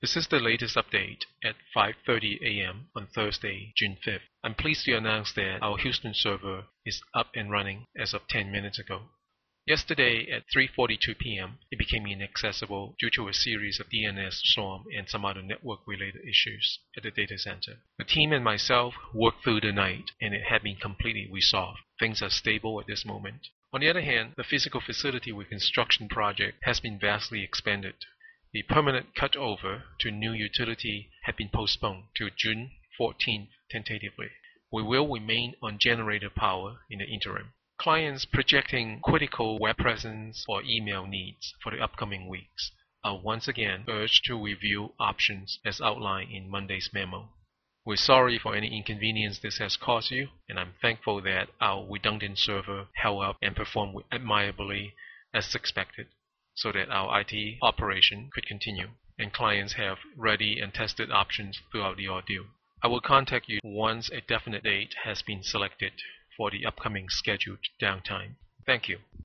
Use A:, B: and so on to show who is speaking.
A: This is the latest update at 5:30 a.m. on Thursday, June 5th. I'm pleased to announce that our Houston server is up and running as of 10 minutes ago. Yesterday at 3:42 p.m., it became inaccessible due to a series of DNS storm and some other network-related issues at the data center. The team and myself worked through the night, and it had been completely resolved. Things are stable at this moment. On the other hand, the physical facility reconstruction project has been vastly expanded. The permanent cutover to new utility had been postponed to June 14th tentatively. We will remain on generator power in the interim. Clients projecting critical web presence or email needs for the upcoming weeks are once again urged to review options as outlined in Monday's memo. We're sorry for any inconvenience this has caused you, and I'm thankful that our redundant server held up and performed admirably as expected, so that our IT operation could continue, and clients have ready and tested options throughout the ordeal. I will contact you once a definite date has been selected for the upcoming scheduled downtime. Thank you.